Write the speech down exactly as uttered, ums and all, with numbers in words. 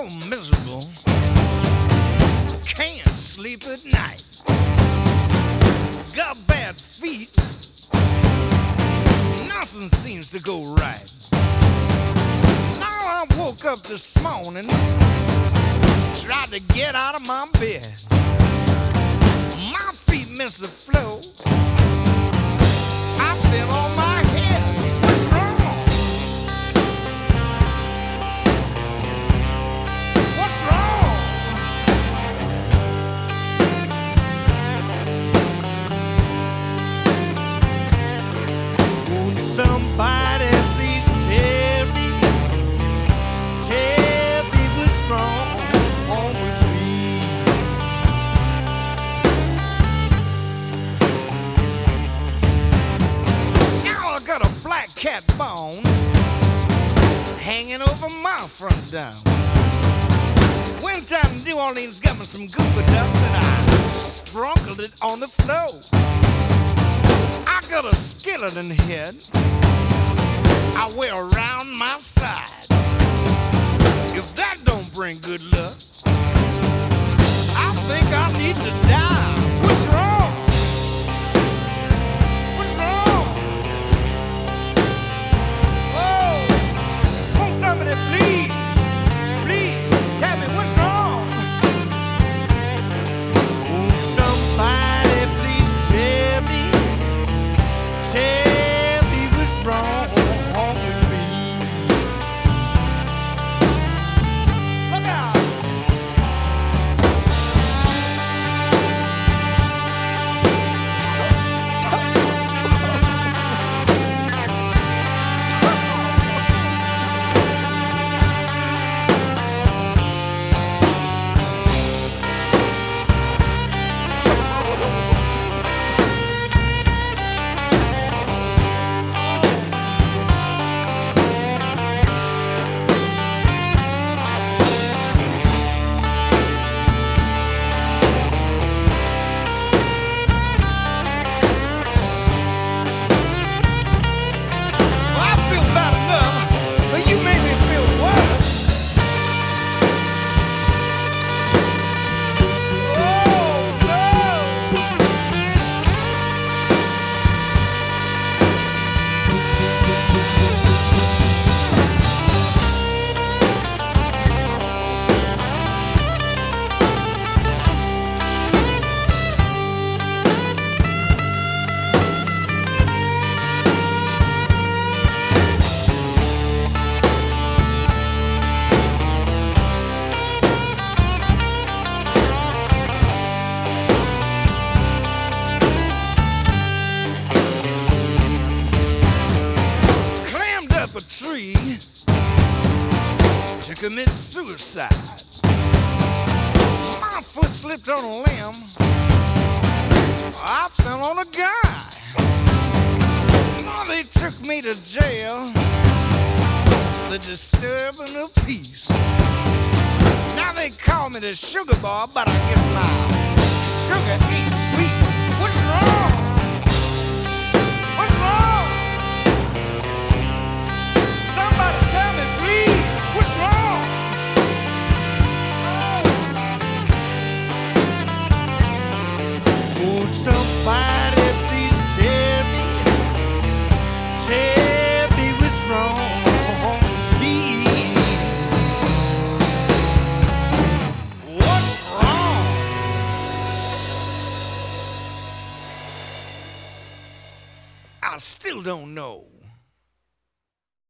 so miserable, can't sleep at night. Got bad feet, nothing seems to go right. Now I woke up this morning, tried to get out of my bed. My feet miss the flow, I fell on my head. What's wrong? What's wrong? Won't somebody please tell me, tell me what's wrong with me? Now I got a black cat bone hanging over my front door. Went down to New Orleans, got me some Google dust, and I sprinkled it on the floor. I got a skeleton head I wear around my side. If that don't bring good luck, I think I need to die. What's wrong? What's wrong? Oh, won't somebody please, please tell me what's wrong? Won't somebody please tell me, tell me what's wrong with me? Look out! A tree to commit suicide. My foot slipped on a limb, I fell on a guy. Now they took me to jail, the disturbing of peace. Now they call me the sugar boy, but I guess my sugar ain't sweet. What's wrong? What's wrong? Somebody tell me, please, what's wrong? Oh. Won't somebody please tell me, tell me what's wrong with me? What's wrong? I still don't know.